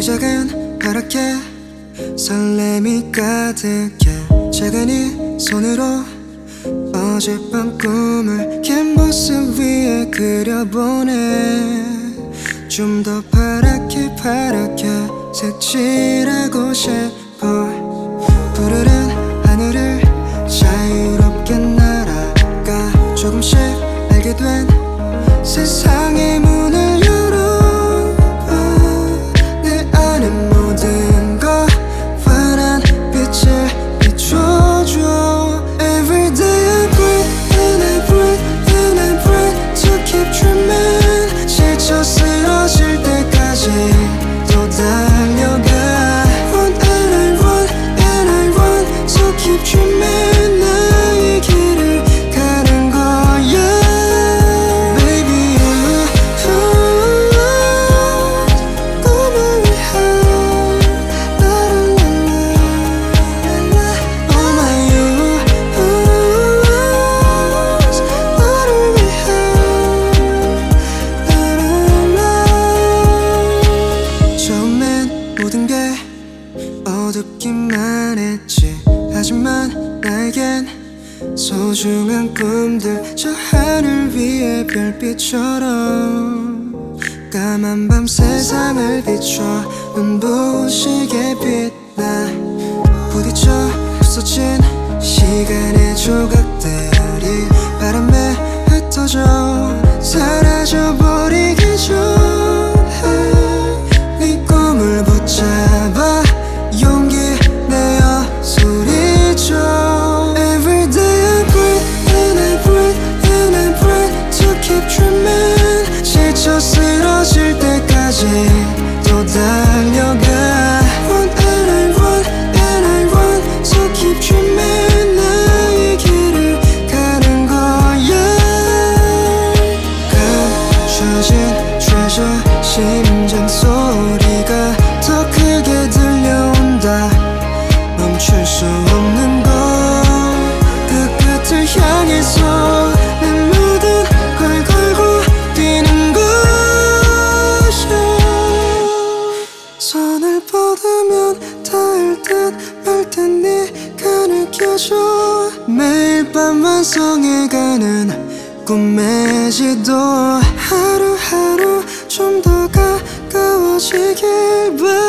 작은 파랗게 설렘이 가득해 작은 이 손으로 어젯밤 꿈을 캔버스 위에 그려보네. 좀 더 파랗게 색칠하고 싶어. 푸르른 하늘을 자유롭게 날아가 조금씩 알게 된 세상의 문을 열어봐. 내 안의 모든 것 환한 빛을 비춰줘. Every day I breathe and I breathe and I breathe to keep dreaming. 지쳐 쓰러질 때까지 또 달려가. Run and I run and I run to keep dreaming. 나의 길을 가는 거야. 모든 게 어둡기만 했지. 하지만 나에겐 소중한 꿈들 저 하늘 위에 별빛처럼 까만 밤 세상을 비춰 눈부시게 빛나. 부딪혀 부서진 시간의 조각들이 바람에 흩어져 사라져버리기 전에 네 꿈을 붙잡아 용기 내어 소리쳐. Every day I breathe and I breathe and I breathe to keep dreaming. 지쳐 쓰러질 때까지 또 달려가. Run and I run and I run to keep dreaming. 나의 길을 가는 거야. 감춰진 treasure 심장 소리가 더 크게 들려온다. 멈출 수 없는 곳 그 끝을 향해서 내 모든 걸 걸고 뛰는 것이야. 손을 뻗으면 닿을 듯 말 듯 네가 느껴져. 매일 밤 완성해가는 꿈의 지도. 하루하루 좀 더 가까워지길 바라.